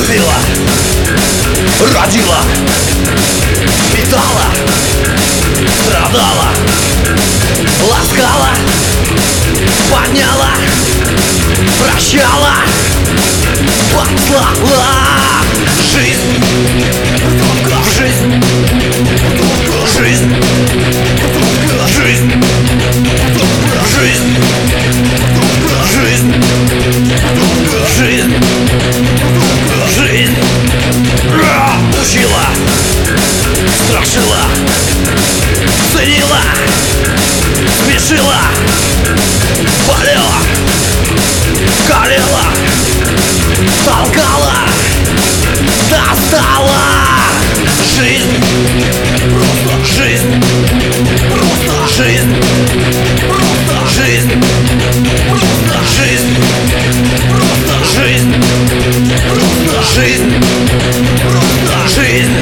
Любила, родила, питала, страдала, ласкала, подняла, прощала, послала жизнь в жизнь, жизнь, жизнь, жизнь, жизнь, жизнь, жизнь. Учила, страшила, ценила, смешила, болела, колела, толкала, достала. Жизнь, жизнь, жизнь, жизнь, жизнь, жизнь, жизнь, жизнь.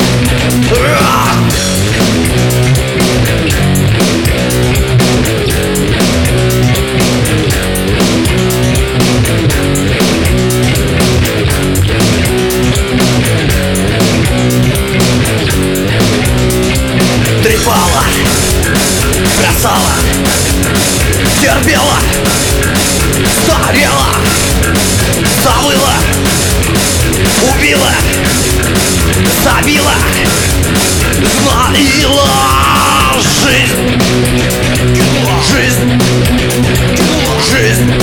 Трепала, бросала, терпела, старела, забыла, убила, забила, знала жизнь, жизнь, жизнь.